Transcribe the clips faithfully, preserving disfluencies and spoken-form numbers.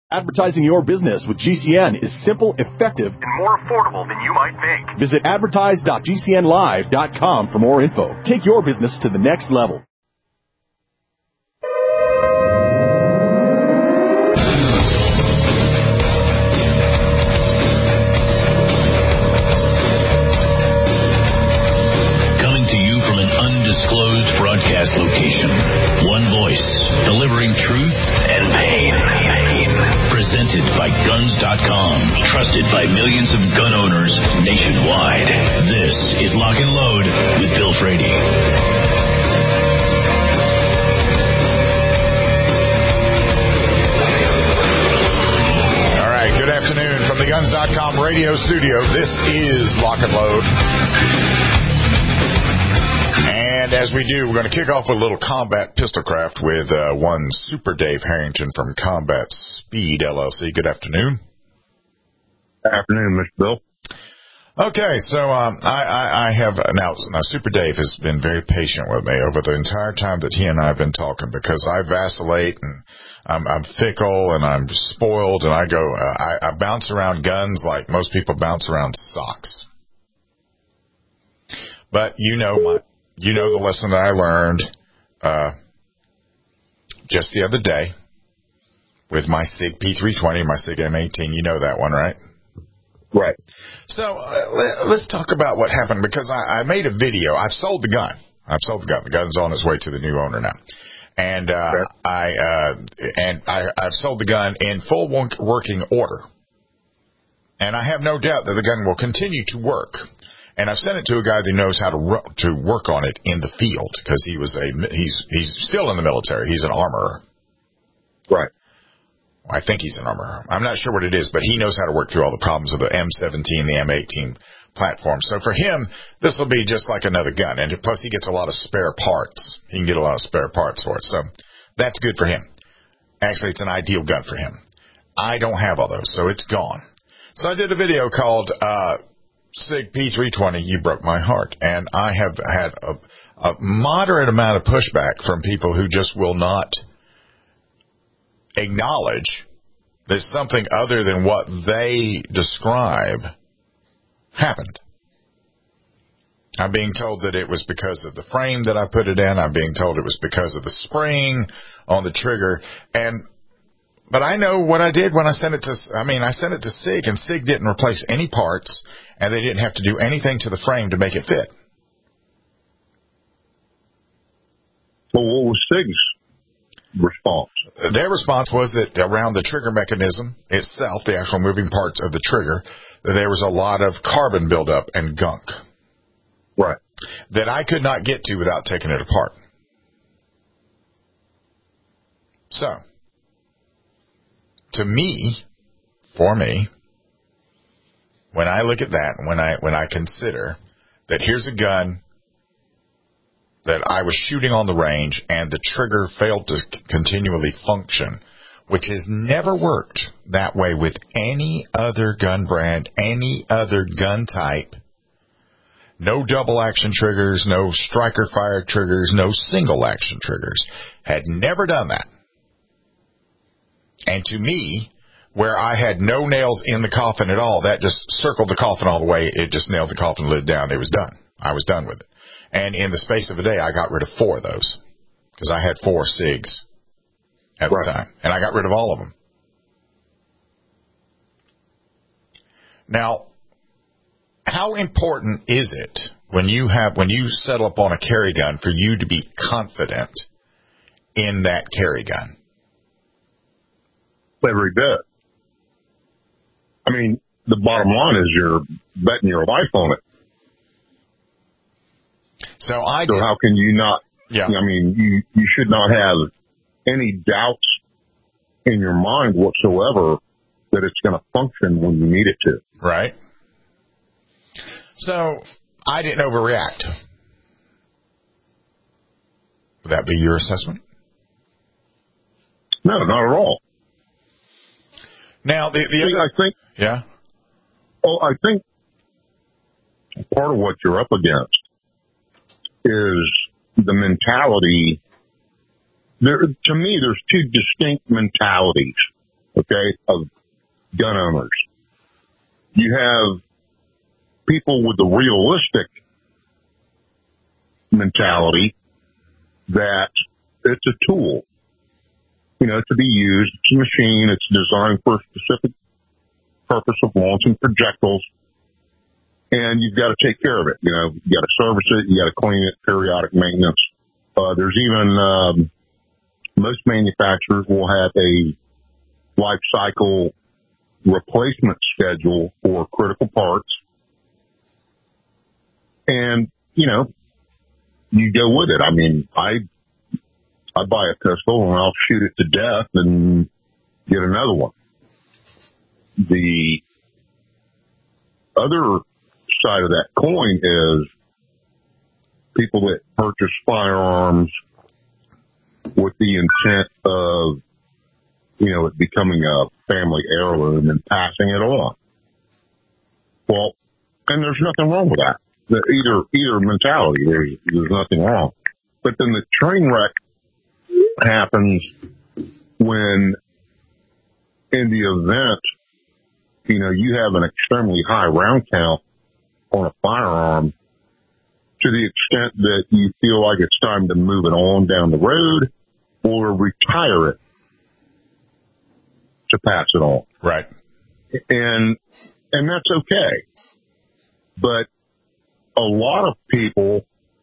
Advertising your business with G C N is simple, effective, and more affordable than you might think. Visit advertise dot g c n live dot com for more info. Take your business to the next level. Coming to you from an undisclosed broadcast location. One voice, delivering truth and pain. Presented by guns dot com, trusted by millions of gun owners nationwide. This is Lock and Load with Bill Frady. All right, good afternoon from the guns dot com radio studio. This is Lock and Load. And as we do, we're going to kick off with a little combat pistolcraft with uh, one Super Dave Harrington from Combat Speed, L L C. Good afternoon. Good afternoon, Mister Bill. Okay, so um, I, I, I have now, now Super Dave has been very patient with me over the entire time that he and I have been talking, because I vacillate and I'm, I'm fickle and I'm spoiled, and I go uh, I, I bounce around guns like most people bounce around socks. But you know my. You know the lesson that I learned uh, just the other day with my SIG P three twenty, my SIG M eighteen. You know that one, right? Right. So uh, let, let's talk about what happened, because I, I made a video. I've sold the gun. I've sold the gun. The gun's on its way to the new owner now. And uh, okay. I uh, and I, I've sold the gun in full working order. And I have no doubt that the gun will continue to work. And I've sent it to a guy that knows how to ro- to work on it in the field, because he was a he's he's still in the military. He's an armorer. Right. I think he's an armorer. I'm not sure what it is, but he knows how to work through all the problems of the M seventeen, the M eighteen platform. So for him, this will be just like another gun. And plus, he gets a lot of spare parts. He can get a lot of spare parts for it. So that's good for him. Actually, it's an ideal gun for him. I don't have all those, so it's gone. So I did a video called uh SIG P three twenty, You Broke My Heart. And I have had a, a moderate amount of pushback from people who just will not acknowledge that something other than what they describe happened. I'm being told that it was because of the frame that I put it in. I'm being told it was because of the spring on the trigger. And But I know what I did when I sent it to, I mean, I sent it to SIG, and SIG didn't replace any parts, and they didn't have to do anything to the frame to make it fit. Well, what was SIG's response? Their response was that around the trigger mechanism itself, the actual moving parts of the trigger, there was a lot of carbon buildup and gunk. Right. That I could not get to without taking it apart. So, to me, for me, when I look at that, when I when I consider that here's a gun that I was shooting on the range and the trigger failed to c- continually function, which has never worked that way with any other gun brand, any other gun type. No double action triggers, no striker fire triggers, no single action triggers. Had never done that. And to me, where I had no nails in the coffin at all, that just circled the coffin all the way. It just nailed the coffin lid down. It was done. I was done with it. And in the space of a day, I got rid of four of those, because I had four SIGs at right. the time. And I got rid of all of them. Now, how important is it when you have when you settle up on a carry gun for you to be confident in that carry gun? Every bit. I mean, the bottom line is you're betting your life on it. So I. So did, how can you not? Yeah. I mean, you you should not have any doubts in your mind whatsoever that it's going to function when you need it to. Right. So I didn't overreact. Would that be your assessment? No, not at all. Now, the, the See, other, I think, yeah. oh, I think part of what you're up against is the mentality. There, to me, there's two distinct mentalities okay, of gun owners. You have people with the realistic mentality that it's a tool, you know, to be used. It's a machine. It's designed for a specific purpose of launching projectiles, and you've got to take care of it. You know, you got to service it. You got to clean it, periodic maintenance. Uh, there's even, um, most manufacturers will have a life cycle replacement schedule for critical parts. And, you know, you go with it. I mean, I, I buy a pistol and I'll shoot it to death and get another one. The other side of that coin is people that purchase firearms with the intent of, you know, it becoming a family heirloom and passing it on. Well, and there's nothing wrong with that. The, either, either mentality, there's, there's nothing wrong. But then the train wreck happens when, in the event, you know, you have an extremely high round count on a firearm to the extent that you feel like it's time to move it on down the road or retire it to pass it on. Right. And, and that's okay. But a lot of people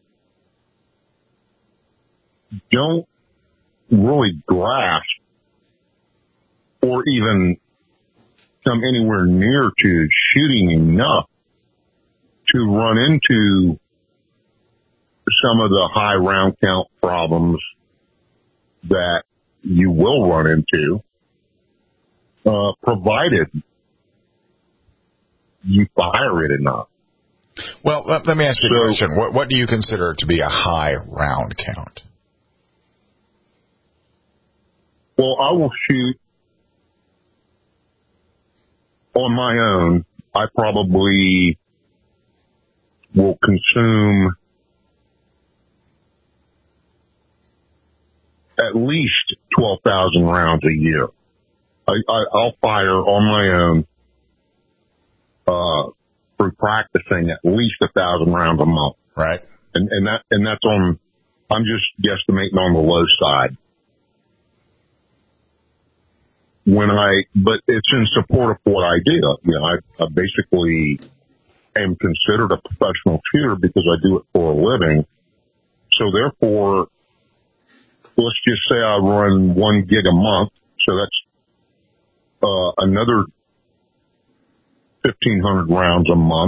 don't really grasp or even come anywhere near to shooting enough to run into some of the high round count problems that you will run into, uh, provided you fire it enough. Well, let, let me ask you so, a question. What, what do you consider to be a high round count? Well, I will shoot on my own. I probably will consume at least twelve thousand rounds a year. I, I, I'll fire on my own, uh, through practicing at least a thousand rounds a month. Right. And, and that, and that's on, I'm just guesstimating on the low side. When I, but it's in support of what I do. You know, I, I basically am considered a professional shooter because I do it for a living. So therefore, let's just say I run one gig a month. So that's, uh, another fifteen hundred rounds a month.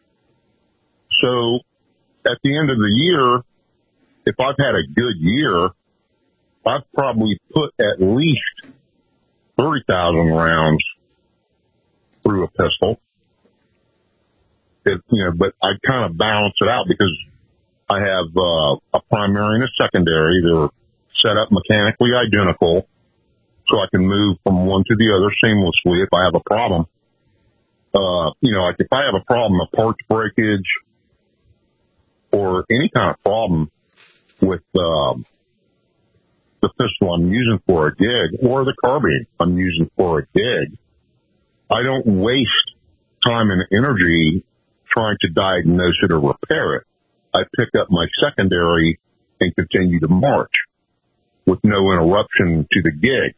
So at the end of the year, if I've had a good year, I've probably put at least thirty thousand rounds through a pistol. It, you know, but I kind of balance it out because I have uh, a primary and a secondary. They're set up mechanically identical, so I can move from one to the other seamlessly if I have a problem. Uh, you know, like if I have a problem, a parts breakage, or any kind of problem with um, the pistol I'm using for a gig, or the carbine I'm using for a gig, I don't waste time and energy trying to diagnose it or repair it. I pick up my secondary and continue to march with no interruption to the gig.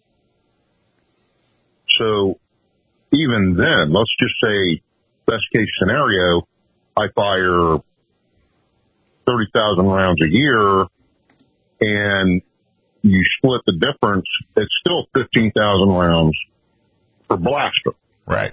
So even then, let's just say best case scenario, I fire thirty thousand rounds a year and you split the difference, it's still fifteen thousand rounds per blaster. Right.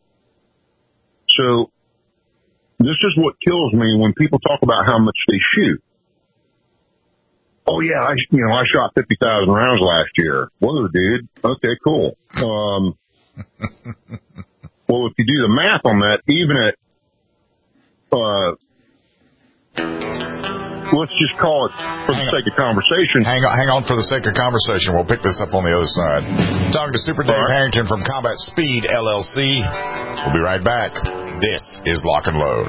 So this is what kills me when people talk about how much they shoot. Oh yeah, I, you know, I shot fifty thousand rounds last year. Whoa, dude. Okay, cool. Um, well, if you do the math on that, even at, uh, let's just call it, for the sake of conversation. Hang on, hang on for the sake of conversation. We'll pick this up on the other side. Talking to Super Dave right. Harrington from Combat Speed L L C. We'll be right back. This is Lock and Load.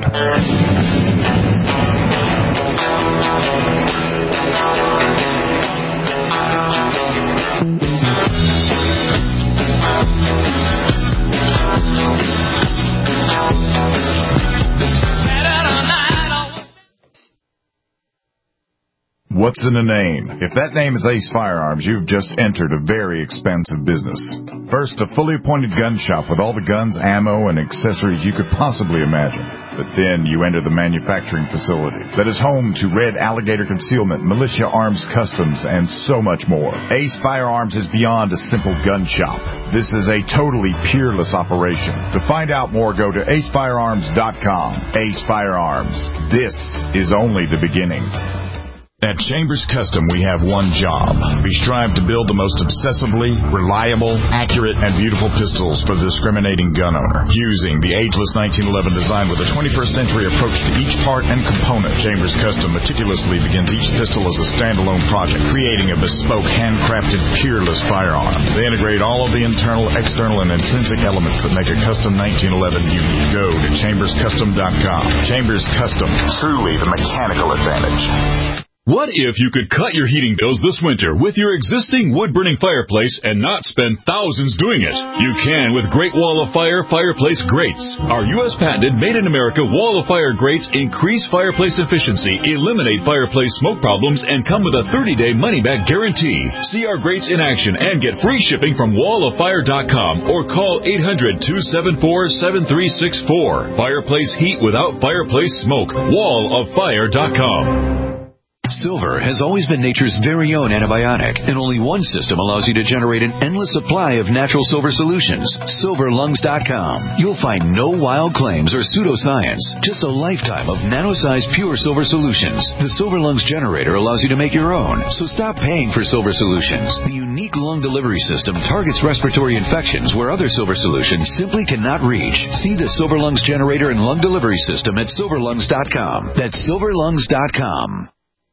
What's in a name? If that name is Ace Firearms, you've just entered a very expensive business. First, a fully appointed gun shop with all the guns, ammo, and accessories you could possibly imagine. But then you enter the manufacturing facility that is home to Red Alligator Concealment, Militia Arms Customs, and so much more. Ace Firearms is beyond a simple gun shop. This is a totally peerless operation. To find out more, go to ace firearms dot com. Ace Firearms. This is only the beginning. At Chambers Custom, we have one job. We strive to build the most obsessively reliable, accurate, and beautiful pistols for the discriminating gun owner. Using the ageless nineteen eleven design with a twenty-first century approach to each part and component, Chambers Custom meticulously begins each pistol as a standalone project, creating a bespoke, handcrafted, peerless firearm. They integrate all of the internal, external, and intrinsic elements that make a custom nineteen eleven unique. Go to chambers custom dot com. Chambers Custom, truly the mechanical advantage. What if you could cut your heating bills this winter with your existing wood-burning fireplace and not spend thousands doing it? You can with Great Wall of Fire Fireplace Grates. Our U S patented made-in-America Wall of Fire grates increase fireplace efficiency, eliminate fireplace smoke problems, and come with a thirty-day money-back guarantee. See our grates in action and get free shipping from wall of fire dot com or call eight hundred, two seven four, seven three six four. Fireplace heat without fireplace smoke. wall of fire dot com. Silver has always been nature's very own antibiotic, and only one system allows you to generate an endless supply of natural silver solutions. silver lungs dot com. You'll find no wild claims or pseudoscience, just a lifetime of nano-sized pure silver solutions. The Silver Lungs generator allows you to make your own, so stop paying for silver solutions. The unique lung delivery system targets respiratory infections where other silver solutions simply cannot reach. See the Silver Lungs generator and lung delivery system at silver lungs dot com. That's silver lungs dot com.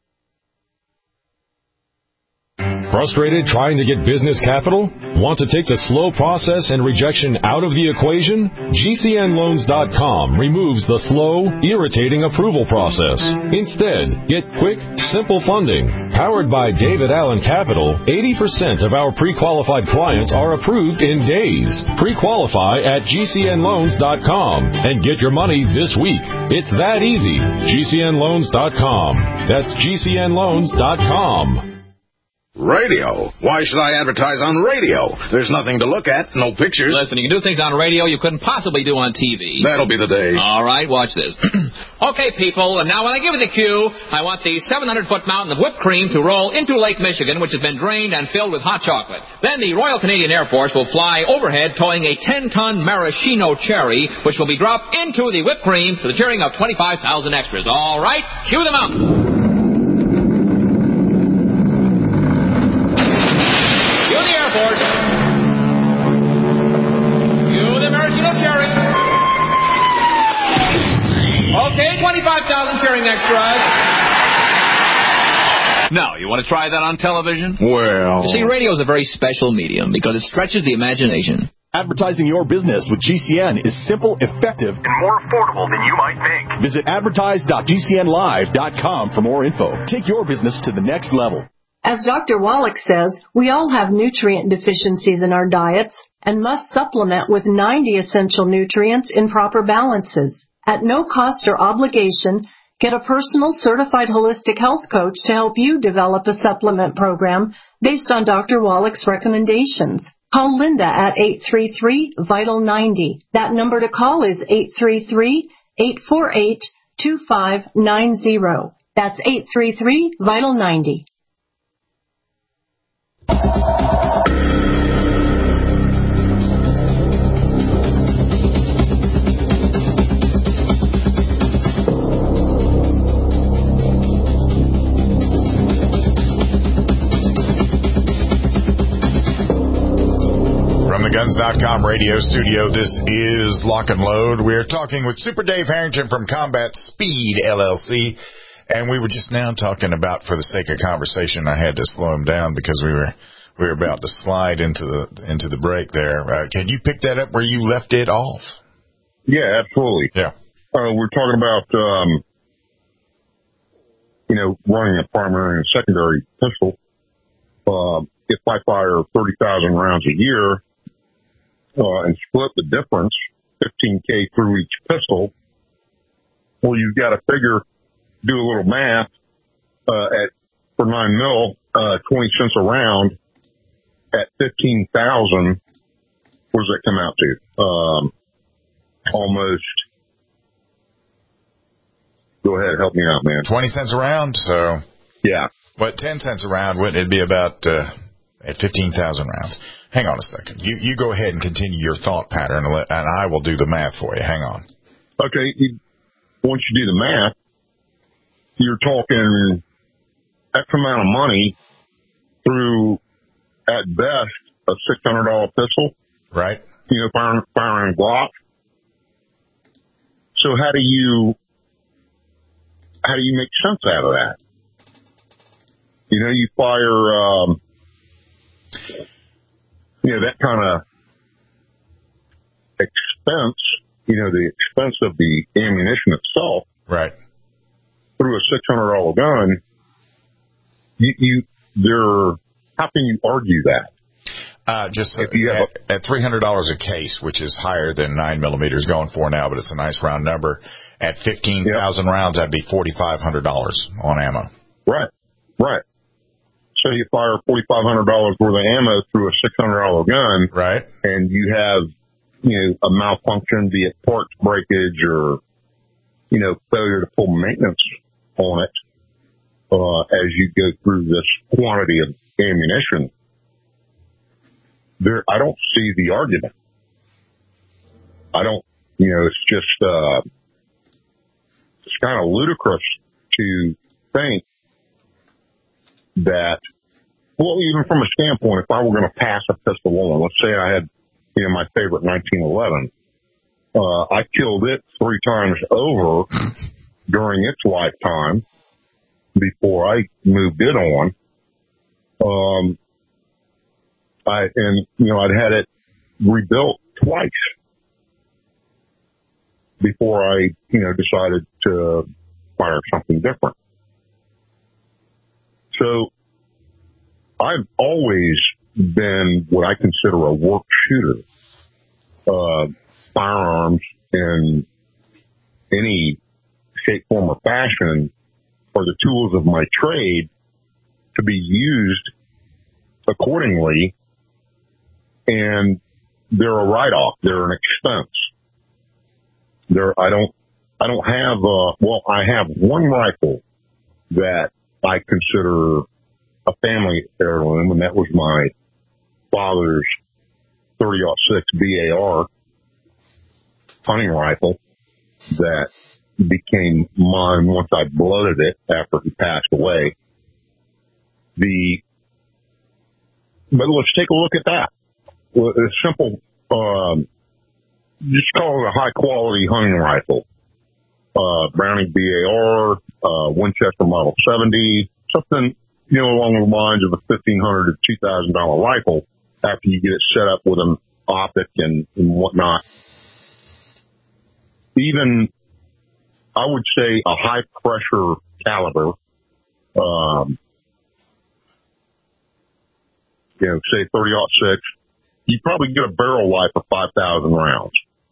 Frustrated trying to get business capital? Want to take the slow process and rejection out of the equation? G C N loans dot com removes the slow, irritating approval process. Instead, get quick, simple funding. Powered by David Allen Capital, eighty percent of our pre-qualified clients are approved in days. Pre-qualify at G C N loans dot com and get your money this week. It's that easy. G C N loans dot com. That's G C N loans dot com. Radio? Why should I advertise on radio? There's nothing to look at, no pictures. Listen, you can do things on radio you couldn't possibly do on T V. That'll be the day. All right, watch this. Okay, people, and now when I give you the cue, I want the seven hundred foot mountain of whipped cream to roll into Lake Michigan, which has been drained and filled with hot chocolate. Then the Royal Canadian Air Force will fly overhead towing a ten ton maraschino cherry, which will be dropped into the whipped cream to the cheering of twenty-five thousand extras. All right, cue them out. Okay, twenty-five thousand cheering extras. Now, you want to try that on television? Well... You see, radio is a very special medium because it stretches the imagination. Advertising your business with G C N is simple, effective, and more affordable than you might think. Visit advertise dot G C N live dot com for more info. Take your business to the next level. As Doctor Wallach says, we all have nutrient deficiencies in our diets and must supplement with ninety essential nutrients in proper balances. At no cost or obligation, get a personal certified holistic health coach to help you develop a supplement program based on Doctor Wallach's recommendations. Call Linda at eight three three, vital ninety. That number to call is eight three three, eight four eight, two five nine zero. That's eight three three, vital ninety. guns dot com radio studio. This is Lock and Load. We're talking with Super Dave Harrington from Combat Speed L L C, and we were just now talking about, for the sake of conversation, I had to slow him down because we were we were about to slide into the into the break there. Uh, can you pick that up where you left it off? Yeah, absolutely. Yeah. Uh, we're talking about um, you know running a primary and secondary pistol. Uh, if I fire thirty thousand rounds a year. Uh, and split the difference, fifteen K through each pistol, well, you've got to figure, do a little math, uh, at for nine mil, uh, twenty cents a round at fifteen thousand. What does that come out to? Um, almost. Go ahead, help me out, man. twenty cents a round, so. Yeah. What, ten cents a round, wouldn't it be about, uh, at fifteen thousand rounds? Hang on a second. You, you go ahead and continue your thought pattern, and, let, and I will do the math for you. Hang on. Okay. You, once you do the math, you're talking X amount of money through, at best, a six hundred dollars pistol. Right. You know, firing, firing a Glock. So how do you, how do you make sense out of that? You know, you fire, um, you know, that kind of expense, you know, the expense of the ammunition itself. Right. Through a six hundred dollars gun, you, you, there, how can you argue that? Uh, just if you have at, at three hundred dollars a case, which is higher than nine millimeters going for now, but it's a nice round number. At fifteen thousand yep. rounds, that'd be forty-five hundred dollars on ammo. Right. Right. So you fire forty-five hundred dollars worth of ammo through a six hundred dollars gun. Right. And you have, you know, a malfunction, be it parts breakage or, you know, failure to pull maintenance on it, uh, as you go through this quantity of ammunition. There, I don't see the argument. I don't, you know, it's just, uh, it's kind of ludicrous to think that, well, even from a standpoint, if I were going to pass a pistol on, let's say I had, you know, my favorite nineteen eleven, uh, I killed it three times over during its lifetime before I moved it on. Um, I, and, you know, I'd had it rebuilt twice before I, you know, decided to fire something different. So I've always been what I consider a work shooter. Uh, firearms in any shape, form, or fashion are the tools of my trade to be used accordingly. And they're a write-off. They're an expense. They're, I don't, I don't have, uh, well, I have one rifle that I consider a family heirloom, and that was my father's thirty aught six B A R hunting rifle that became mine once I blooded it after he passed away. The, but let's take a look at that. Well, a simple, um, just call it a high quality hunting rifle. Uh, Browning B A R, uh, Winchester Model seventy, something, you know, along the lines of a fifteen hundred dollars to two thousand dollars rifle after you get it set up with an optic and, and whatnot. Even, I would say a high pressure caliber, um, you know, say thirty aught six, you probably get a barrel life of five thousand rounds.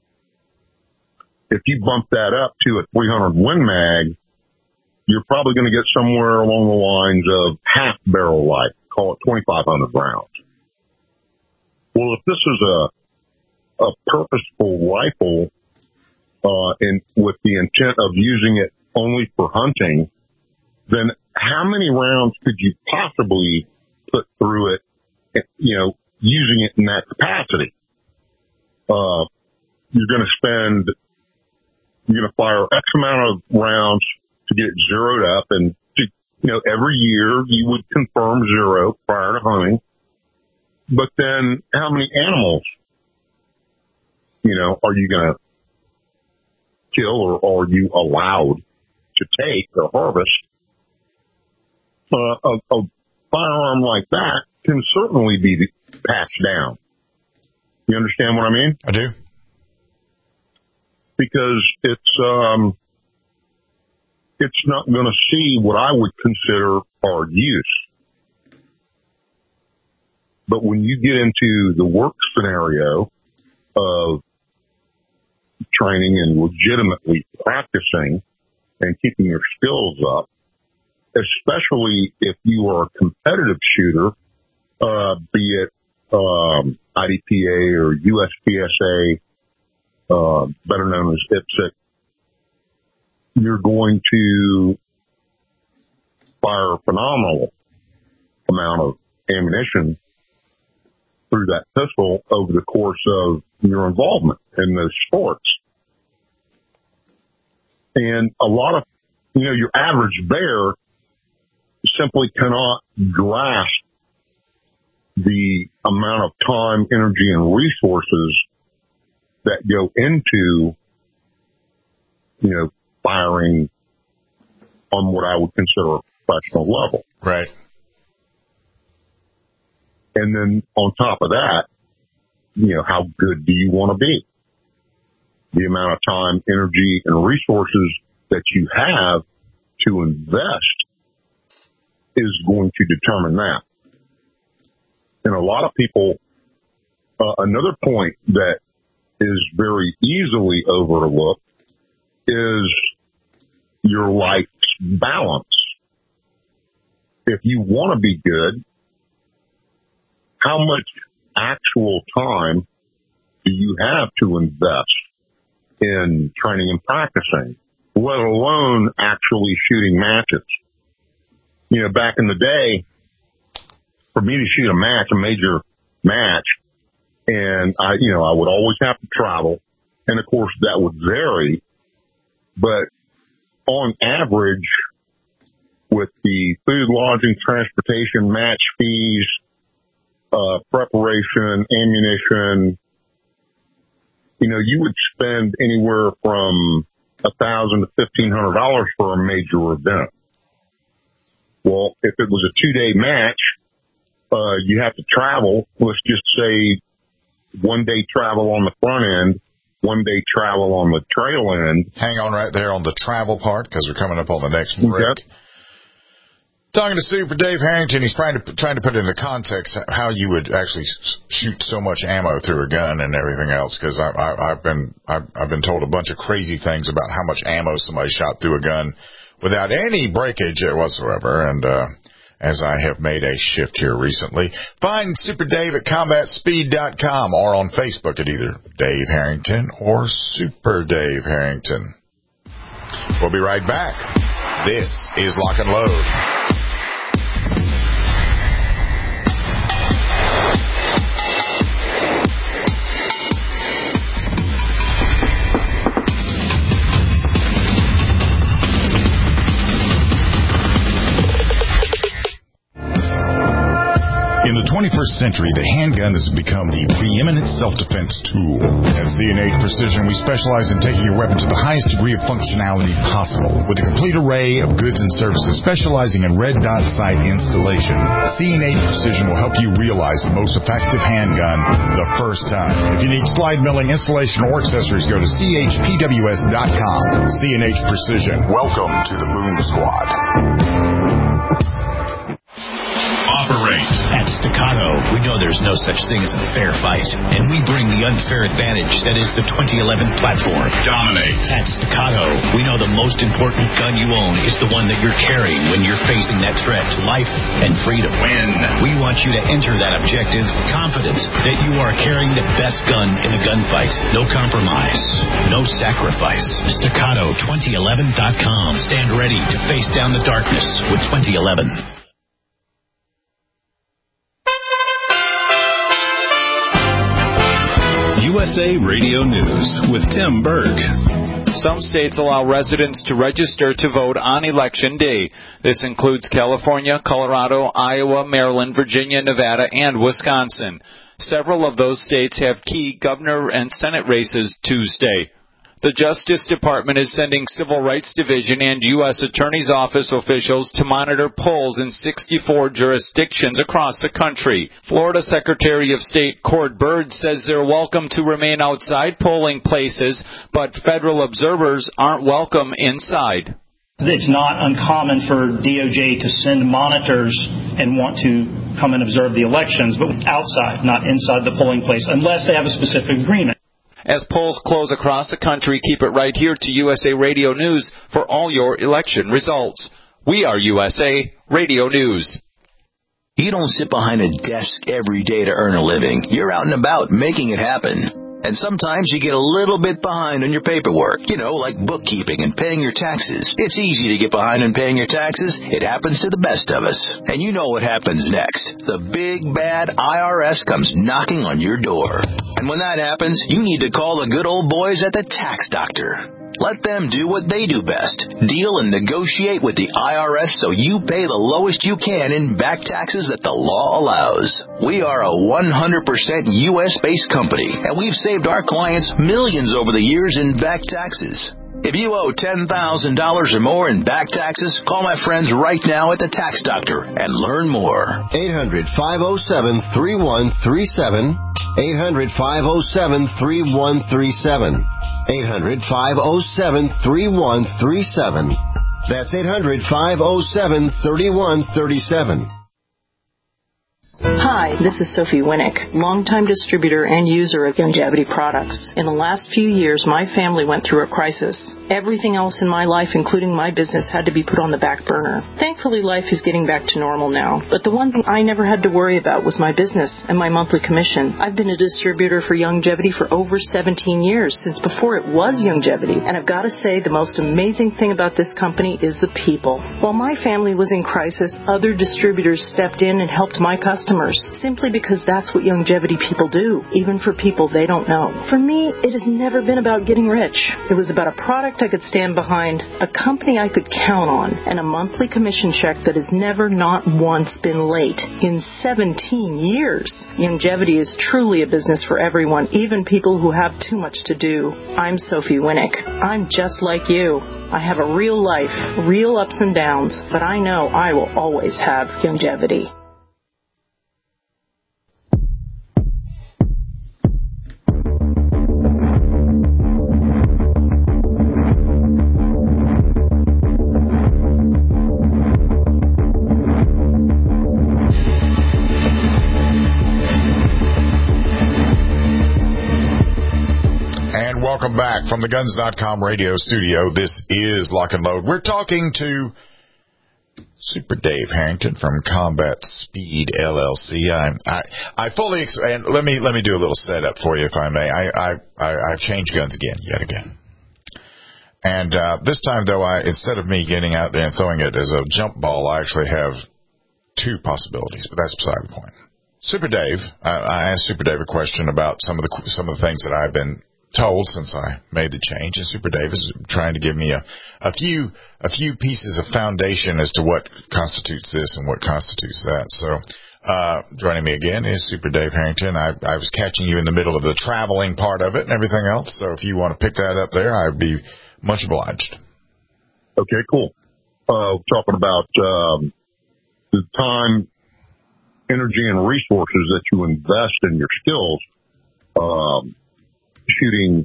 If you bump that up to a three hundred Win Mag, you're probably going to get somewhere along the lines of half barrel life, call it twenty-five hundred rounds. Well, if this is a, a purposeful rifle, uh, and with the intent of using it only for hunting, then how many rounds could you possibly put through it, you know, using it in that capacity? Uh, you're going to spend, you're going to fire X amount of rounds to get it zeroed up, and to, you know, every year you would confirm zero prior to hunting. But then how many animals, you know, are you going to kill, or are you allowed to take or harvest? Uh, a, a firearm like that can certainly be patched down. You understand what I mean? I do. Because it's, um, it's not going to see what I would consider hard use. But when you get into the work scenario of training and legitimately practicing and keeping your skills up especially if you are a competitive shooter, uh, be it um, I D P A or U S P S A, uh, better known as I P S C, you're going to fire a phenomenal amount of ammunition through that pistol over the course of your involvement in those sports. And a lot of, you know, your average bear simply cannot grasp the amount of time, energy, and resources that go into, you know, firing on what I would consider a professional level. Right. And then on top of that, you know, how good do you want to be? The amount of time, energy, and resources that you have to invest is going to determine that. And a lot of people, uh, another point that is very easily overlooked is your life's balance. If you want to be good, how much actual time do you have to invest in training and practicing, let alone actually shooting matches? You know, back in the day, for me to shoot a match, a major match, and I, you know, I would always have to travel, and of course that would vary, but on average, with the food, lodging, transportation, match fees, uh, preparation, ammunition, you know, you would spend anywhere from a thousand to fifteen hundred dollars for a major event. Well, if it was a two-day match, uh, you have to travel. Let's just say one day travel on the front end, one day travel on the trail end. Hang on right there on the travel part, because we're coming up on the next break. Yep. Talking to Super Dave Harrington, he's trying to trying to put into context how you would actually shoot so much ammo through a gun and everything else. Because I, I, I've been I've, I've been told a bunch of crazy things about how much ammo somebody shot through a gun without any breakage whatsoever. And uh, as I have made a shift here recently, find Super Dave at combat speed dot com or on Facebook at either Dave Harrington or Super Dave Harrington. We'll be right back. This is Lock and Load. In the twenty-first century, the handgun has become the preeminent self-defense tool. At C and H Precision, we specialize in taking your weapon to the highest degree of functionality possible. With a complete array of goods and services specializing in red dot sight installation, C and H Precision will help you realize the most effective handgun the first time. If you need slide milling, installation, or accessories, go to C H P W S dot com. C and H Precision. Welcome to the Boom Squad. Operate. At Staccato, we know there's no such thing as a fair fight, and we bring the unfair advantage that is the twenty eleven platform. Dominate. At Staccato, we know the most important gun you own is the one that you're carrying when you're facing that threat to life and freedom. Win. We want you to enter that objective confident that you are carrying the best gun in the gunfight. No compromise. No sacrifice. Staccato twenty eleven dot com. Stand ready to face down the darkness with twenty eleven. U S A Radio News with Tim Berg. Some states allow residents to register to vote on Election Day. This includes California, Colorado, Iowa, Maryland, Virginia, Nevada, and Wisconsin. Several of those states have key governor and Senate races Tuesday. The Justice Department is sending Civil Rights Division and U S Attorney's Office officials to monitor polls in sixty-four jurisdictions across the country. Florida Secretary of State Cord Byrd says they're welcome to remain outside polling places, but federal observers aren't welcome inside. It's not uncommon for D O J to send monitors and want to come and observe the elections, but outside, not inside the polling place, unless they have a specific agreement. As polls close across the country, keep it right here to U S A Radio News for all your election results. We Are U S A Radio News. You don't sit behind a desk every day to earn a living. You're out and about making it happen. And sometimes you get a little bit behind on your paperwork, you know, like bookkeeping and paying your taxes. It's easy to get behind on paying your taxes. It happens to the best of us. And you know what happens next. The big, bad I R S comes knocking on your door. And when that happens, you need to call the good old boys at the Tax Doctor. Let them do what they do best. Deal and negotiate with the I R S so you pay the lowest you can in back taxes that the law allows. We are a one hundred percent U S-based company, and we've saved our clients millions over the years in back taxes. If you owe ten thousand dollars or more in back taxes, call my friends right now at the Tax Doctor and learn more. eight hundred, five oh seven, three one three seven. eight hundred, five oh seven, three one three seven. eight hundred, five oh seven, three one three seven. That's eight hundred, five oh seven, three one three seven. Hi, this is Sophie Winnick, longtime distributor and user of Youngevity products. In the last few years, my family went through a crisis. Everything else in my life, including my business, had to be put on the back burner. Thankfully, life is getting back to normal now, but the one thing I never had to worry about was my business and my monthly commission. I've been a distributor for Youngevity for over seventeen years, since before it was Youngevity, and I've got to say the most amazing thing about this company is the people. While my family was in crisis, other distributors stepped in and helped my customers, simply because that's what Youngevity people do, even for people they don't know. For me, it has never been about getting rich. It was about a product I could stand behind, a company I could count on, and a monthly commission check that has never not once been late in seventeen years. Youngevity is truly a business for everyone, even people who have too much to do. I'm Sophie Winnick. I'm just like you. I have a real life, real ups and downs, but I know I will always have Youngevity. Welcome back from the guns dot com radio studio. This is Lock and Load. We're talking to Super Dave Harrington from Combat Speed L L C. I I, I fully ex- and let me let me do a little setup for you, if I may. I I, I I've changed guns again, yet again. And uh, this time, though, I instead of me getting out there and throwing it as a jump ball, I actually have two possibilities, but that's beside the point. Super Dave, I, I asked Super Dave a question about some of the some of the things that I've been told since I made the change, and Super Dave is trying to give me a, a few a few pieces of foundation as to what constitutes this and what constitutes that. So uh, joining me again is Super Dave Harrington. I, I was catching you in the middle of the traveling part of it and everything else, so if you want to pick that up there, I'd be much obliged. Okay, cool. Uh, talking about um, the time, energy, and resources that you invest in your skills, um, shooting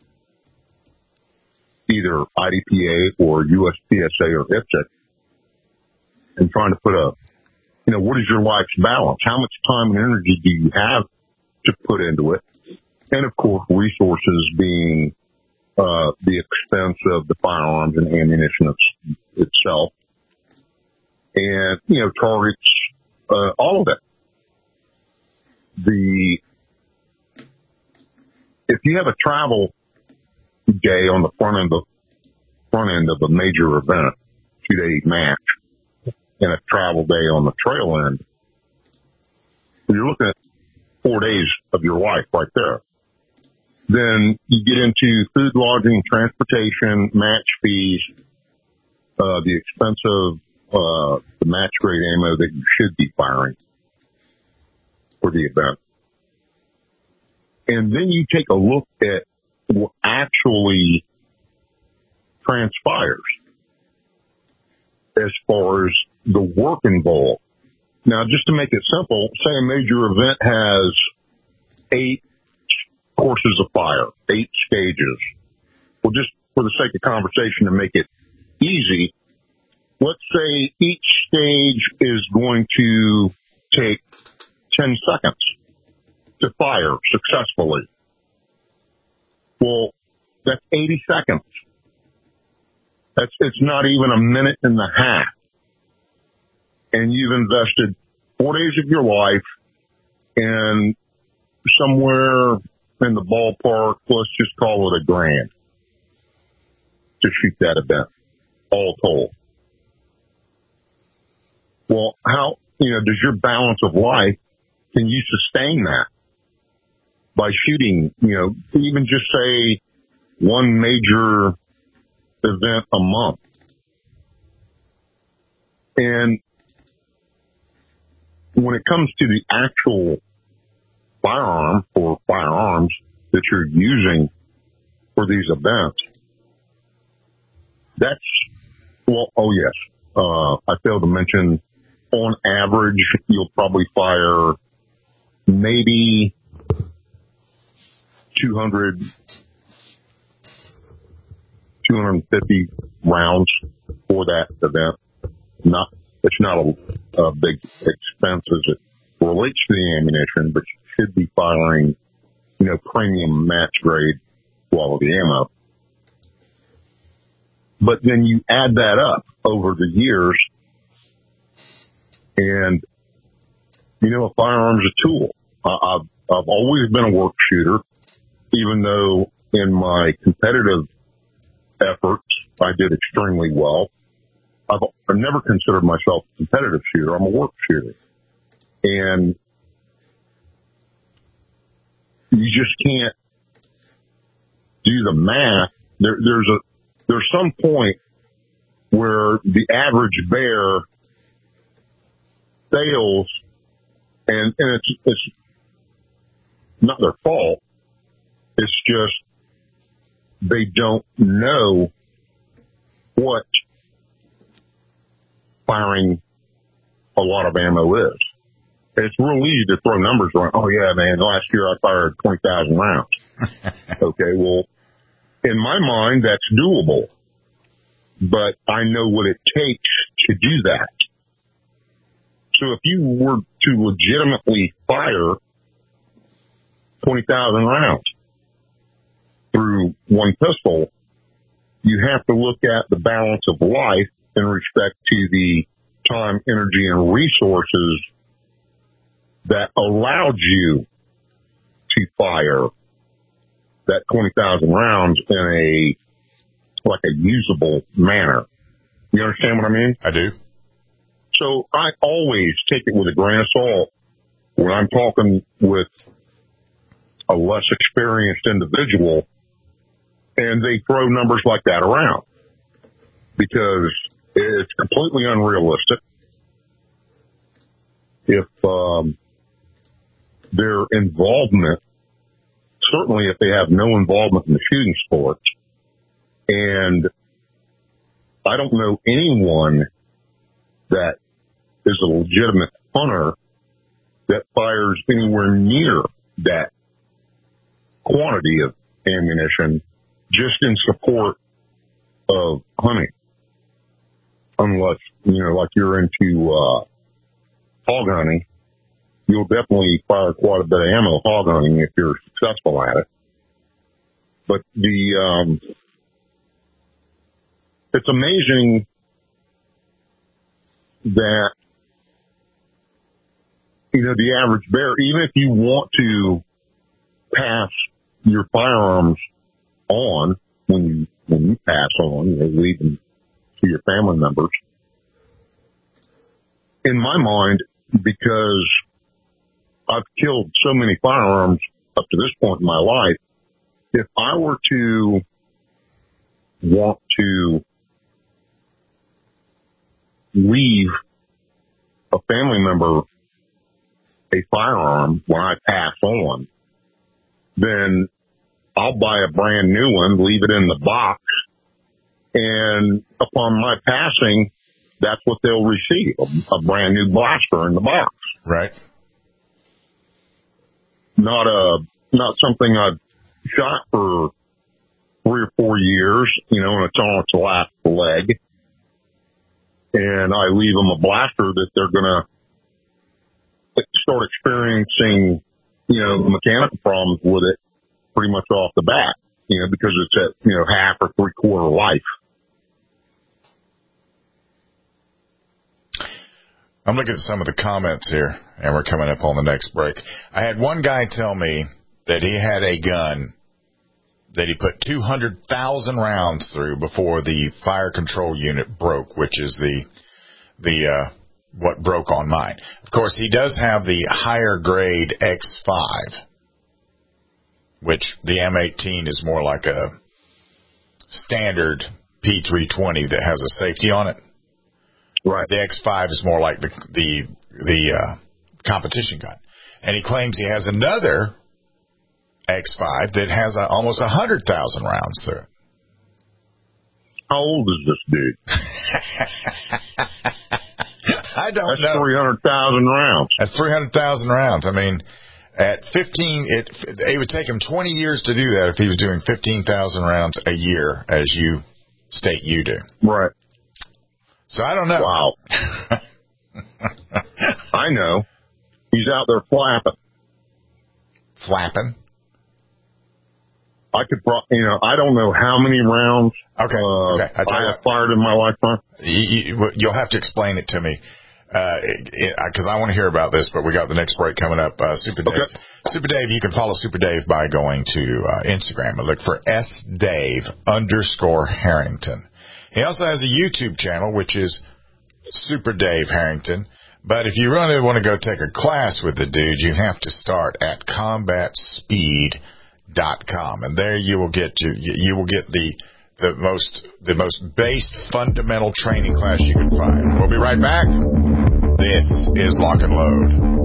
either I D P A or U S P S A or I P S A, and trying to put a, you know, what is your life's balance? How much time and energy do you have to put into it? And, of course, resources being uh, the expense of the firearms and ammunition itself, and, you know, targets, uh, all of that. The If you have a travel day on the front end of front end of a major event, two day match, and a travel day on the trail end, you're looking at four days of your life right there. Then you get into food, lodging, transportation, match fees, uh, the expense of uh, the match grade ammo that you should be firing for the event. And then you take a look at what actually transpires as far as the work involved. Now, just to make it simple, say a major event has eight courses of fire, eight stages. Well, just for the sake of conversation to make it easy, let's say each stage is going to take ten seconds to fire successfully. Well, that's eighty seconds. That's, it's not even a minute and a half and you've invested four days of your life in somewhere in the ballpark, let's just call it a grand, to shoot that event, all told. Well, how, you know, does your balance of life, can you sustain that by shooting, you know, even just say one major event a month? And when it comes to the actual firearm or firearms that you're using for these events, that's, well, oh yes, uh, I failed to mention, on average, you'll probably fire maybe two hundred, two hundred fifty rounds for that event. Not, it's not a, a big expense as it relates to the ammunition, but you should be firing, you know, premium match grade quality ammo. But then you add that up over the years, and, you know, a firearm's a tool. I, I've, I've always been a work shooter, even though in my competitive efforts, I did extremely well. I've, I've never considered myself a competitive shooter. I'm a work shooter. And you just can't do the math. There, there's a, there's some point where the average bear fails, and, and it's, it's not their fault. It's just they don't know what firing a lot of ammo is. It's real easy to throw numbers around. Oh yeah, man, last year I fired twenty thousand rounds. Okay, well, in my mind, that's doable, but I know what it takes to do that. So if you were to legitimately fire twenty thousand rounds through one pistol, you have to look at the balance of life in respect to the time, energy, and resources that allowed you to fire that twenty thousand rounds in a, like a usable manner. You understand what I mean? I do. So I always take it with a grain of salt when I'm talking with a less experienced individual and they throw numbers like that around, because it's completely unrealistic. If um, their involvement, certainly if they have no involvement in the shooting sports, and I don't know anyone that is a legitimate hunter that fires anywhere near that quantity of ammunition just in support of hunting. Unless, you know, like you're into uh, hog hunting, you'll definitely fire quite a bit of ammo hog hunting if you're successful at it. But the, um, it's amazing that, you know, the average bear, even if you want to pass your firearms on when you, when you pass on, you know, leave them to your family members. In my mind, because I've killed so many firearms up to this point in my life, if I were to want to leave a family member a firearm when I pass on, then I'll buy a brand new one, leave it in the box, and upon my passing, that's what they'll receive, a, a brand new blaster in the box. Right. Not a, not something I've shot for three or four years, you know, and it's on its last leg. And I leave them a blaster that they're going to start experiencing, you know, mechanical problems with it pretty much off the bat, you know, because it's at, you know, half or three quarter life. I'm looking at some of the comments here, and we're coming up on the next break. I had one guy tell me that he had a gun that he put two hundred thousand rounds through before the fire control unit broke, which is the the uh, what broke on mine. Of course, he does have the higher grade X five, which the M eighteen is more like a standard P three twenty that has a safety on it. Right. The X five is more like the the the uh, competition gun, and he claims he has another X five that has a, almost a hundred thousand rounds through it. How old is this dude? I don't That's know. That's three hundred thousand rounds. That's three hundred thousand rounds. I mean, at fifteen, it it would take him twenty years to do that if he was doing fifteen thousand rounds a year, as you state you do. Right. So I don't know. Wow. I know. He's out there flapping. Flapping? I could, pro- you know, I don't know how many rounds okay, uh, okay. I, I have fired in my lifetime. You, you, you'll have to explain it to me, because uh, I want to hear about this, but we got the next break coming up. Uh, Super Dave. Okay. Super Dave, you can follow Super Dave by going to uh, Instagram and look for S Dave underscore Harrington. He also has a YouTube channel, which is Super Dave Harrington. But if you really want to go take a class with the dude, you have to start at combat speed dot com, and there you will get you, you will get the the most the most base fundamental training class you can find. We'll be right back. This is Lock and Load.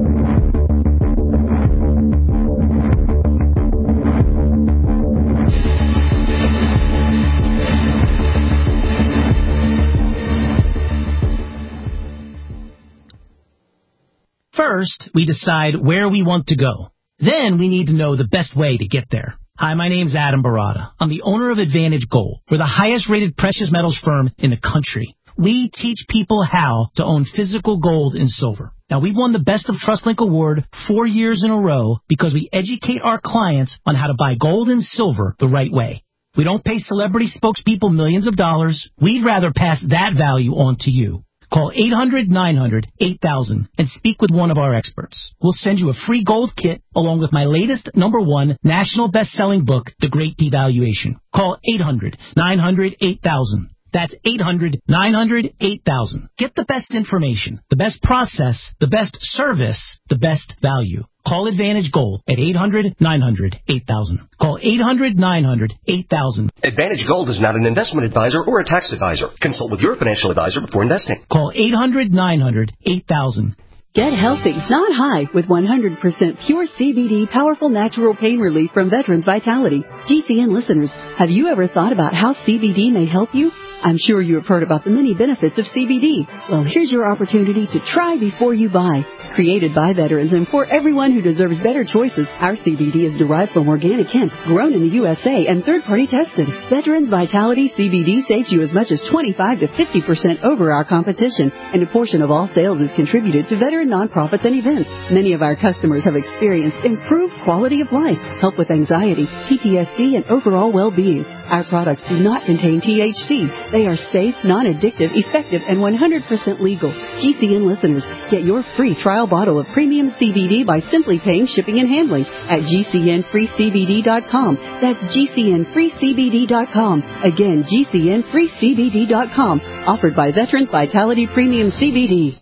First, we decide where we want to go. Then we need to know the best way to get there. Hi, my name's Adam Barada. I'm the owner of Advantage Gold. We're the highest rated precious metals firm in the country. We teach people how to own physical gold and silver. Now, we've won the Best of TrustLink Award four years in a row because we educate our clients on how to buy gold and silver the right way. We don't pay celebrity spokespeople millions of dollars. We'd rather pass that value on to you. Call eight hundred nine hundred eight thousand and speak with one of our experts. We'll send you a free gold kit along with my latest number one national best-selling book, The Great Devaluation. Call eight hundred nine hundred eight thousand. That's eight hundred nine hundred eight thousand. Get the best information, the best process, the best service, the best value. Call Advantage Gold at eight hundred nine hundred eight thousand. Call eight hundred nine hundred eight thousand. Advantage Gold is not an investment advisor or a tax advisor. Consult with your financial advisor before investing. Call eight hundred nine hundred eight thousand. Get healthy, not high, with one hundred percent pure C B D powerful natural pain relief from Veterans Vitality. G C N listeners, have you ever thought about how C B D may help you? I'm sure you have heard about the many benefits of C B D. Well, here's your opportunity to try before you buy. Created by veterans and for everyone who deserves better choices, our C B D is derived from organic hemp, grown in the U S A and third-party tested. Veterans Vitality C B D saves you as much as twenty-five to fifty percent over our competition, and a portion of all sales is contributed to veteran nonprofits and events. Many of our customers have experienced improved quality of life, help with anxiety, P T S D, and overall well-being. Our products do not contain T H C. They are safe, non-addictive, effective, and one hundred percent legal. G C N listeners, get your free trial bottle of premium C B D by simply paying shipping and handling at G C N free C B D dot com. That's G C N free C B D dot com. Again, G C N free C B D dot com. Offered by Veterans Vitality Premium C B D.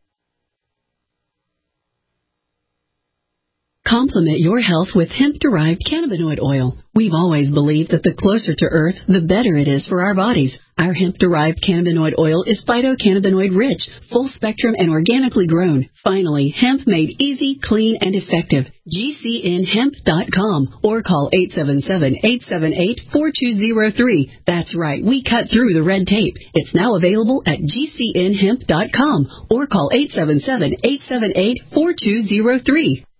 Complement your health with hemp-derived cannabinoid oil. We've always believed that the closer to Earth, the better it is for our bodies. Our hemp-derived cannabinoid oil is phytocannabinoid-rich, full-spectrum, and organically grown. Finally, hemp made easy, clean, and effective. G C N hemp dot com or call eight seven seven, eight seven eight, four two zero three. That's right, we cut through the red tape. It's now available at G C N hemp dot com or call eight seven seven, eight seven eight, four two zero three.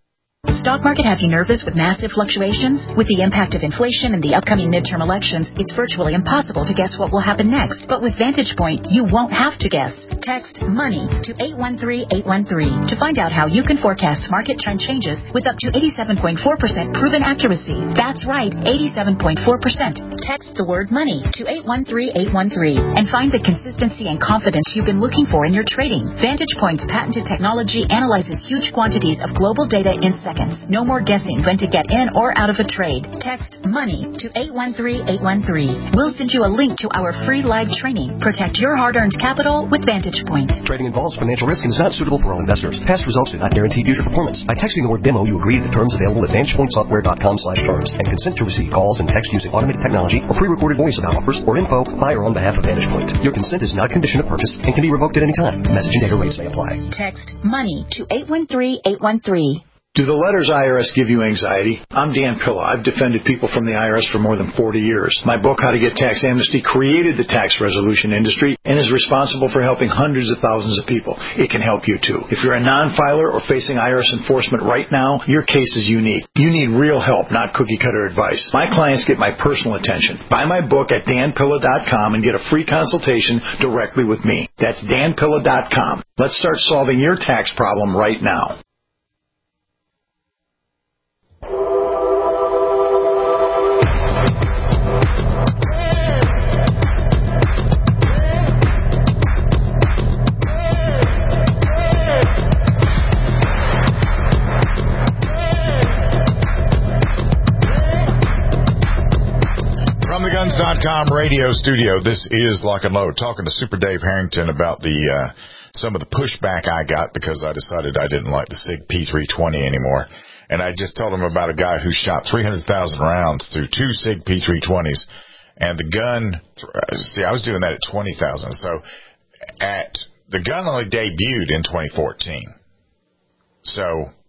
Stock market have you nervous with massive fluctuations? With the impact of inflation and the upcoming midterm elections, it's virtually impossible to guess what will happen next. But with Vantage Point, you won't have to guess. Text MONEY to eight one three eight one three to find out how you can forecast market trend changes with up to eighty-seven point four percent proven accuracy. That's right, eighty-seven point four percent. Text the word MONEY to eight one three eight one three and find the consistency and confidence you've been looking for in your trading. Vantage Point's patented technology analyzes huge quantities of global data in seconds. No more guessing when to get in or out of a trade. Text MONEY to eight one three eight one three. We'll send you a link to our free live training. Protect your hard-earned capital with Vantage Point. Trading involves financial risk and is not suitable for all investors. Past results do not guarantee future performance. By texting the word demo, you agree to the terms available at vantage point software dot com slash terms and consent to receive calls and text using automated technology or pre-recorded voice about offers or info by or on behalf of Vantage Point. Your consent is not a condition of purchase and can be revoked at any time. Message and data rates may apply. Text MONEY to eight one three eight one three. Do the letters I R S give you anxiety? I'm Dan Pilla. I've defended people from the I R S for more than forty years. My book, How to Get Tax Amnesty, created the tax resolution industry and is responsible for helping hundreds of thousands of people. It can help you, too. If you're a non-filer or facing I R S enforcement right now, your case is unique. You need real help, not cookie-cutter advice. My clients get my personal attention. Buy my book at dan pilla dot com and get a free consultation directly with me. That's dan pilla dot com. Let's start solving your tax problem right now. Guns dot com radio studio. This is Lock and Load, talking to Super Dave Harrington about the uh, some of the pushback I got because I decided I didn't like the SIG P three twenty anymore. And I just told him about a guy who shot three hundred thousand rounds through two SIG P three twenties, and the gun, see, I was doing that at twenty thousand. So at the gun only debuted in twenty fourteen. So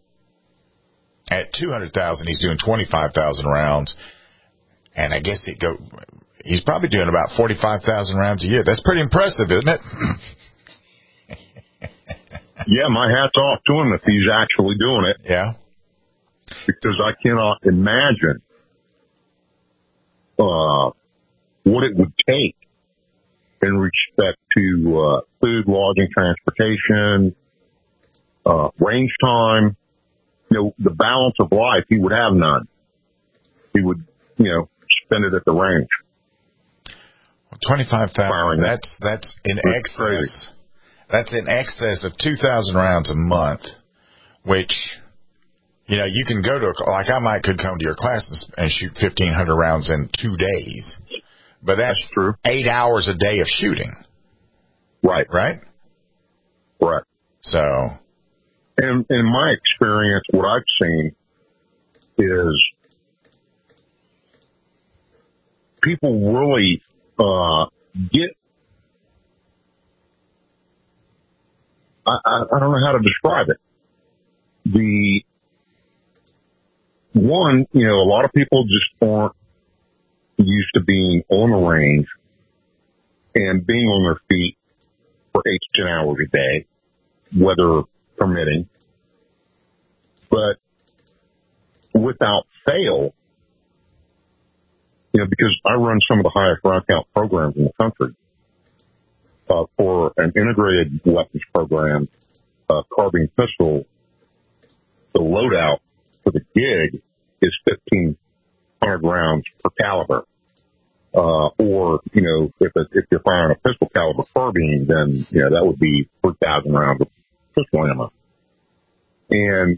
at two hundred thousand, he's doing twenty-five thousand rounds. And I guess it go. He's probably doing about forty-five thousand rounds a year. That's pretty impressive, isn't it? Yeah, my hat's off to him if he's actually doing it. Yeah. Because I cannot imagine uh, what it would take in respect to uh, food, lodging, transportation, uh, range time. You know, the balance of life. He would have none. He would, you know, spend it at the range. Twenty-five thousand. That's that's in that's excess. Crazy. That's in excess of two thousand rounds a month, which, you know, you can go to a, like I might could come to your class and shoot fifteen hundred rounds in two days, but that's, that's true. Eight hours a day of shooting. Right. Right. Right. So, and in my experience, what I've seen is people really uh, get, I, I, I don't know how to describe it. The one, you know, a lot of people just aren't used to being on the range and being on their feet for eight to ten hours a day, weather permitting. But without fail, you know, because I run some of the highest round count programs in the country, uh, for an integrated weapons program, uh, carbine pistol, the loadout for the gig is fifteen hundred rounds per caliber. Uh, or, you know, if it, if you're firing a pistol caliber carbine, then, you know, that would be three thousand rounds of pistol ammo. And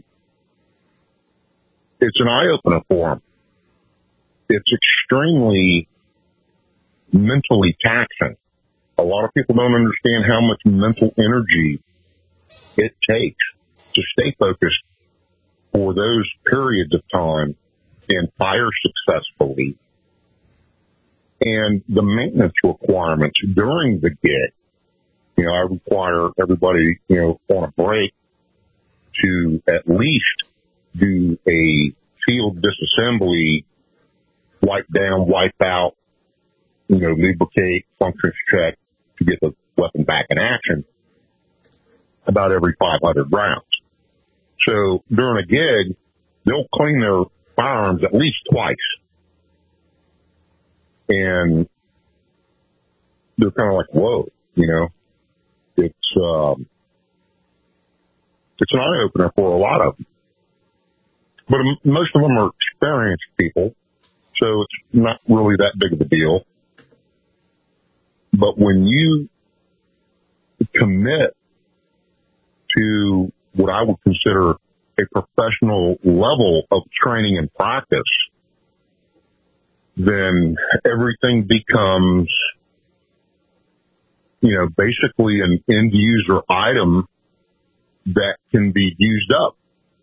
it's an eye opener for them. It's extremely mentally taxing. A lot of people don't understand how much mental energy it takes to stay focused for those periods of time and fire successfully. And the maintenance requirements during the gig, you know, I require everybody, you know, on a break to at least do a field disassembly, wipe down, wipe out, you know, lubricate, functions check to get the weapon back in action about every five hundred rounds. So during a gig, they'll clean their firearms at least twice. And they're kind of like, whoa, you know, it's, um, it's an eye opener for a lot of them. But most of them are experienced people, so it's not really that big of a deal. But when you commit to what I would consider a professional level of training and practice, then everything becomes, you know, basically an end user item that can be used up.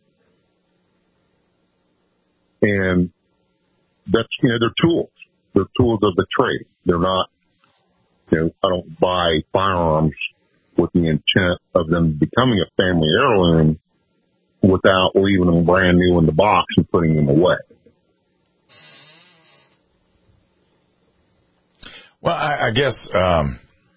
And that's, you know, they're tools. They're tools of the trade. They're not, you know, I don't buy firearms with the intent of them becoming a family heirloom without leaving them brand new in the box and putting them away. Well, I, I guess um,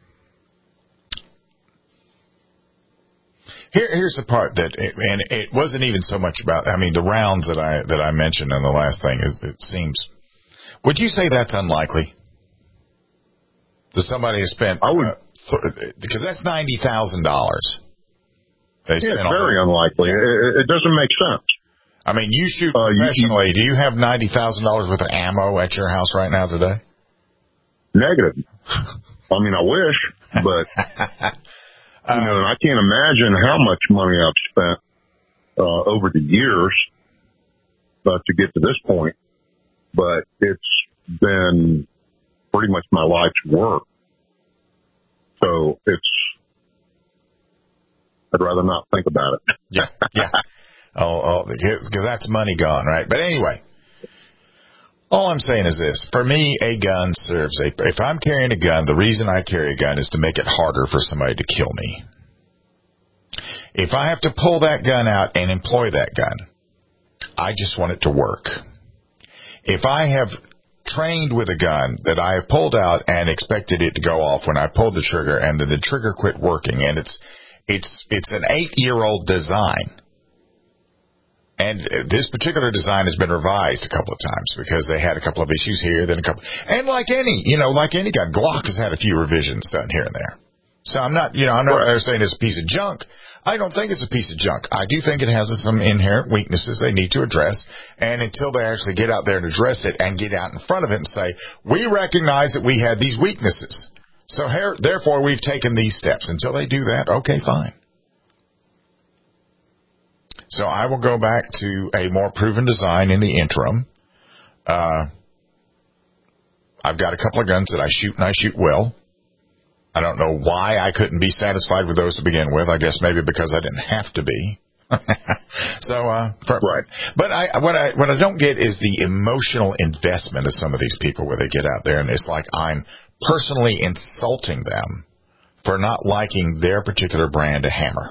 here, here's the part that, it, and it wasn't even so much about. I mean, the rounds that I that I mentioned in the last thing is. It seems. Would you say that's unlikely? Does somebody has spent? I would, uh, th- because that's ninety thousand dollars. Yeah, it's very unlikely. It, it doesn't make sense. I mean, you shoot uh, professionally. You, you, do you have ninety thousand dollars worth of ammo at your house right now today? Negative. I mean, I wish, but, you know, and I can't imagine how much money I've spent uh, over the years uh, to get to this point. But it's been pretty much my life's work. So it's, I'd rather not think about it. Yeah, yeah. Oh, oh, because that's money gone, right? But anyway, all I'm saying is this. For me, a gun serves a... If I'm carrying a gun, the reason I carry a gun is to make it harder for somebody to kill me. If I have to pull that gun out and employ that gun, I just want it to work. If I have trained with a gun that I have pulled out and expected it to go off when I pulled the trigger and then the trigger quit working, and it's it's it's an eight-year-old design. And this particular design has been revised a couple of times because they had a couple of issues here, then a couple. And like any, you know, like any gun, Glock has had a few revisions done here and there. So I'm not, you know, I'm not right. saying it's a piece of junk. I don't think it's a piece of junk. I do think it has some inherent weaknesses they need to address. And until they actually get out there and address it and get out in front of it and say, we recognize that we had these weaknesses. So here, therefore, we've taken these steps. Until they do that, okay, fine. So I will go back to a more proven design in the interim. Uh, I've got a couple of guns that I shoot, and I shoot well. I don't know why I couldn't be satisfied with those to begin with. I guess maybe because I didn't have to be. so, uh, for, right. But I, what I, what I don't get is the emotional investment of some of these people where they get out there and it's like I'm personally insulting them for not liking their particular brand of hammer.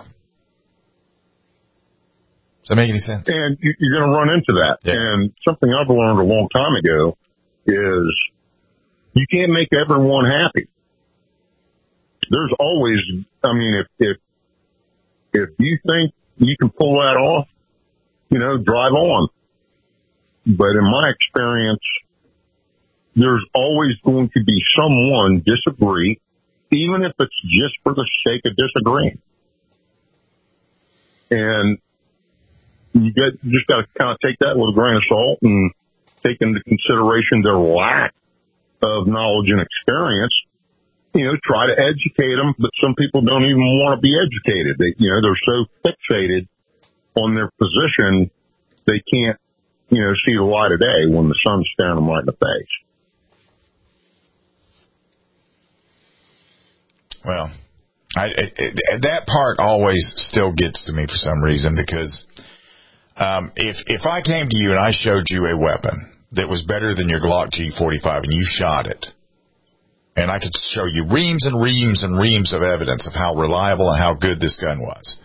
Does that make any sense? And you're going to run into that. Yeah. And something I've learned a long time ago is you can't make everyone happy. There's always, I mean, if, if, if you think you can pull that off, you know, drive on. But in my experience, there's always going to be someone disagree, even if it's just for the sake of disagreeing. And you get, you just got to kind of take that with a grain of salt and take into consideration their lack of knowledge and experience. You know, try to educate them, but some people don't even want to be educated. They, you know, they're so fixated on their position, they can't, you know, see the light of day when the sun's staring them right in the face. Well, I, it, it, that part always still gets to me for some reason because um, if if I came to you and I showed you a weapon that was better than your Glock G forty-five and you shot it, and I could show you reams and reams and reams of evidence of how reliable and how good this gun was,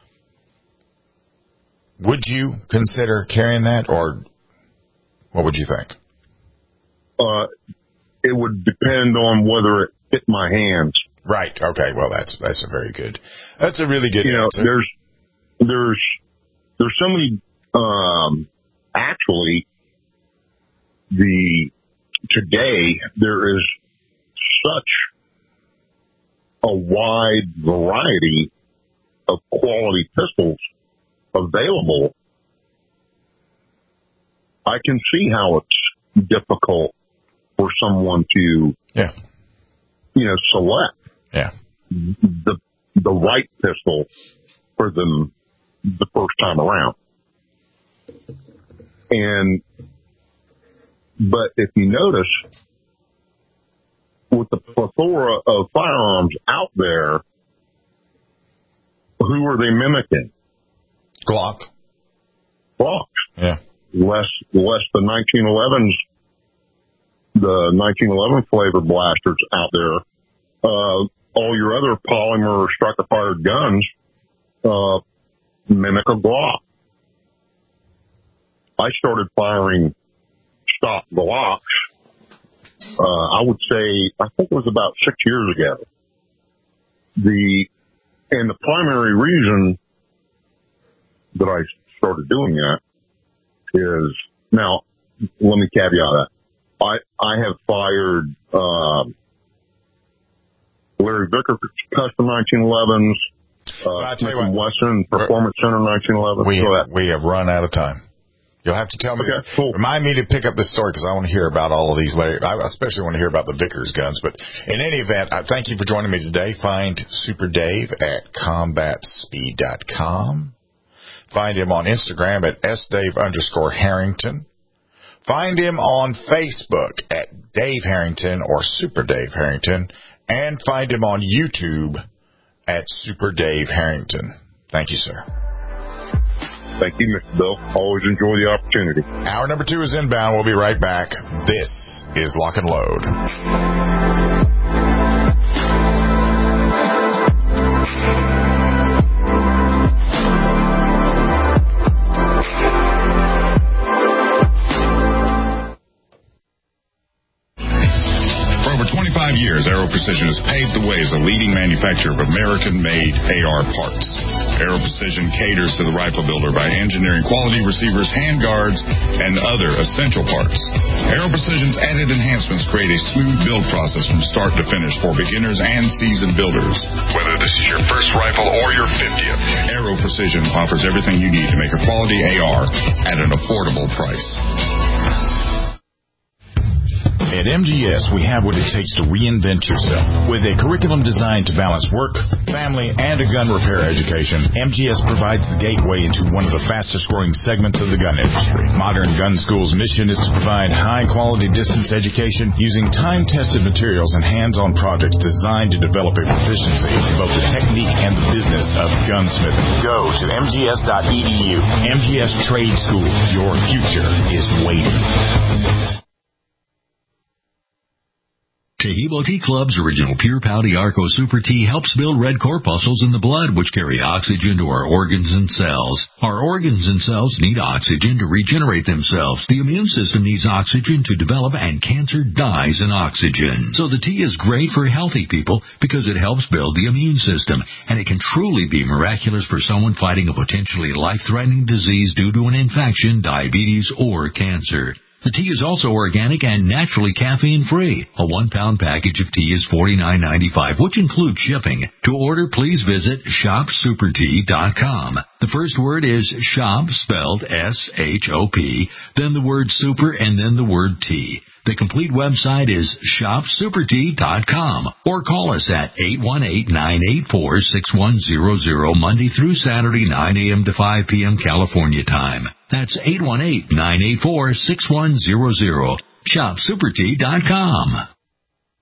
would you consider carrying that, or what would you think? Uh, it would depend on whether it fit my hands. Right. Okay. Well, that's that's a very good. That's a really good. You know, answer. there's there's there's so many um, actually, the today there is such a wide variety of quality pistols available. I can see how it's difficult for someone to, yeah, you know, select yeah. the the right pistol for them the first time around. And, but if you notice, with the plethora of firearms out there, who are they mimicking? Glock. Glock. Yeah. Less, less the nineteen elevens, the nineteen eleven flavor blasters out there. Uh, all your other polymer or striker fired guns, uh, mimic a Glock. I started firing stock Glocks, uh, I would say, I think it was about six years ago. The, and the primary reason that I started doing that is, now, let me caveat that. I, I have fired, um, Larry Vickers custom nineteen elevens, uh, Smith and Wesson Performance Center nineteen eleven. We have, we have run out of time. You'll have to tell me. Okay, cool. Remind me to pick up this story because I want to hear about all of these later. I especially want to hear about the Vickers guns. But in any event, I thank you for joining me today. Find Super Dave at combat speed dot com. Find him on Instagram at sdave underscore Harrington. Find him on Facebook at Dave Harrington or Super Dave Harrington. And find him on YouTube at Super Dave Harrington. Thank you, sir. Thank you, Mister Bill. Always enjoy the opportunity. Hour number two is inbound. We'll be right back. This is Lock and Load. twenty-five years, Aero Precision has paved the way as a leading manufacturer of American-made A R parts. Aero Precision caters to the rifle builder by engineering quality receivers, handguards, and other essential parts. Aero Precision's added enhancements create a smooth build process from start to finish for beginners and seasoned builders. Whether this is your first rifle or your fiftieth, Aero Precision offers everything you need to make a quality A R at an affordable price. At M G S, we have what it takes to reinvent yourself. With a curriculum designed to balance work, family, and a gun repair education, M G S provides the gateway into one of the fastest-growing segments of the gun industry. Modern Gun School's mission is to provide high-quality distance education using time-tested materials and hands-on projects designed to develop a proficiency in both the technique and the business of gunsmithing. Go to m g s dot e d u. M G S Trade School. Your future is waiting. Taheebo Tea Club's original Pure Pouty Arco Super Tea helps build red corpuscles in the blood, which carry oxygen to our organs and cells. Our organs and cells need oxygen to regenerate themselves. The immune system needs oxygen to develop, and cancer dies in oxygen. So the tea is great for healthy people because it helps build the immune system, and it can truly be miraculous for someone fighting a potentially life-threatening disease due to an infection, diabetes, or cancer. The tea is also organic and naturally caffeine-free. A one-pound package of tea is forty-nine ninety-five, which includes shipping. To order, please visit shop super tea dot com. The first word is shop, spelled S H O P, then the word super, and then the word tea. The complete website is shop super tea dot com, or call us at eight one eight, nine eight four, six one zero zero Monday through Saturday, nine a.m. to five p.m. California time. That's eight one eight, nine eight four, six one zero zero. shop super tea dot com.